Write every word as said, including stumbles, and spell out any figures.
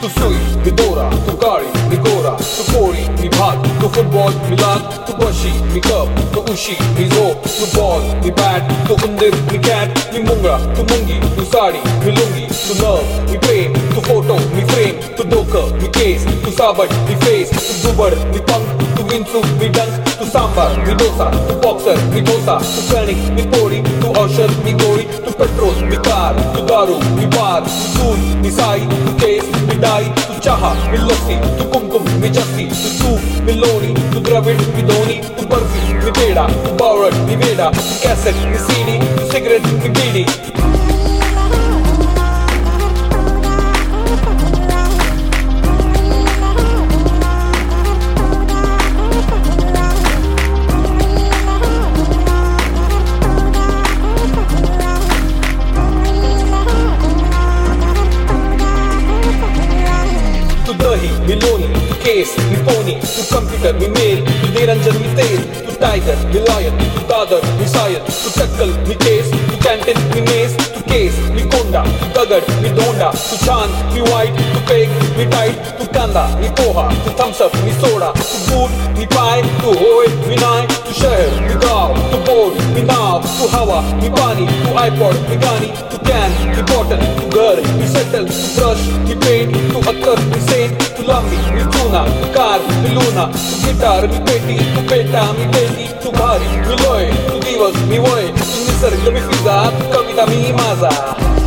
तू सुई मी दोरा, तू काळी मी गोरा, तू पोळी मी भात, तू फुटबॉल मी लाल, तू बशी मी कप, तू उशी मी झोप, तू बॉल मी बॅट, तू उंदीर मी कॅट, मी मुंगळा तू मुंगी, तू साडी मी लुंगी, तू नव मी प्रेम, तू फोटो मी फ्रेम, तू डोकं मी केस, तू साबट मी फेस, तू दुबड मी पंख, तू विंचू मी डंक, तू सांबार मी डोसा, तू बॉक्सर मी डोसा, तू कणिक मी पोळी, तू औषध मी गोळी, तू पेट्रोल मी कार, तू दारू मी बार, तू दूध मी साई, तू केस मी डाई, तू चहा मी लस्सी, तू कुमकुम मी जस्सी, तू तूप मी लोणी, तू द्रविड मी धोनी, तू बर्फी मी पेडा, तू बावळट मी वेडा, तू कॅसेट मी सीडी, तू सिगरेट मी बीडी. दही मी लोणी, तू केस मी पोनी, तू कम्प्युटर मी मेल, तू निरंजन मी तेल, तू टायगर मी लायन, तू दादर मी सायन, तू टक्कल मी केस, तू कॅन्टीन मी मेस, तू केस मी कोंडा, तू दगड मी धोंडा, तू छान मी वाईट, तू पेग मी टाईट, तू कांदा मी पोहा, तू थम्सअप मी सोडा, तू बूट मी पाय, तू होय मी नाय, तू शहर मी गाव, तू बोट मी नाव, तू हवा मी पाणी, तू आयपॉड मी गाणी, तू कॅन मी बॉटल, तू घर मी सेटल, तू ब्रश मी पेंट, तू अत्तर मी सेंट, तू लांबी मी चुना, तू कार मी लुना, तू गिटार मी पेटी, तू पेटा मी पेटी, तू भारी मी लोय, तू दिवस मी वय, तू निसर्ग मी फिजा, तू कविता मी माझा.